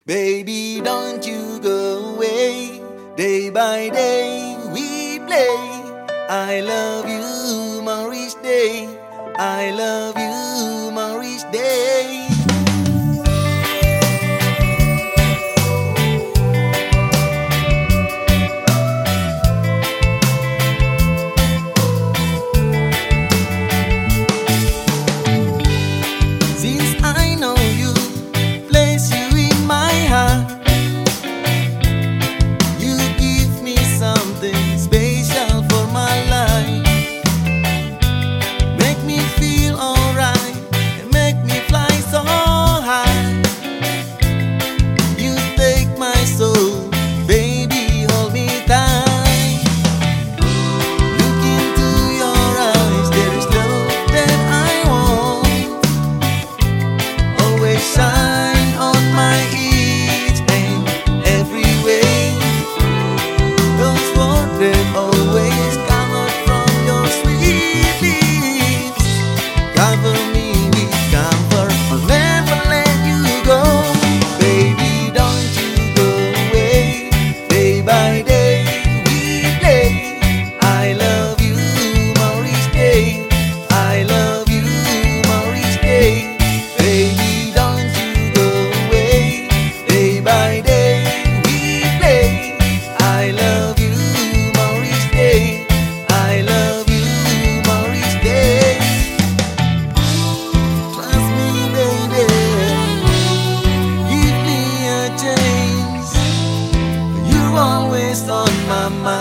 Baby, don't you go away. Day by day we play. I love you, Maurice Day. I love you, Maurice Day. Since I know you, place you in my heart, you give me something special for my life. Make me feel alright and make me fly so high. You take my soul, baby, hold me tight. Look into your eyes, there is love that I want. Always shine on my each and every way. Those words that always come out from your sweet lips. Cover me with comfort, I'll never let you go. Baby, don't you go away. Day by day we play. I love you, Maurice Day. I love you, Maurice Day. Baby, don't you go away. Day by day we play. I love you, Maurice Day. I love you, Maurice Day. Trust me, baby. Give me a chance. You're always on my mind.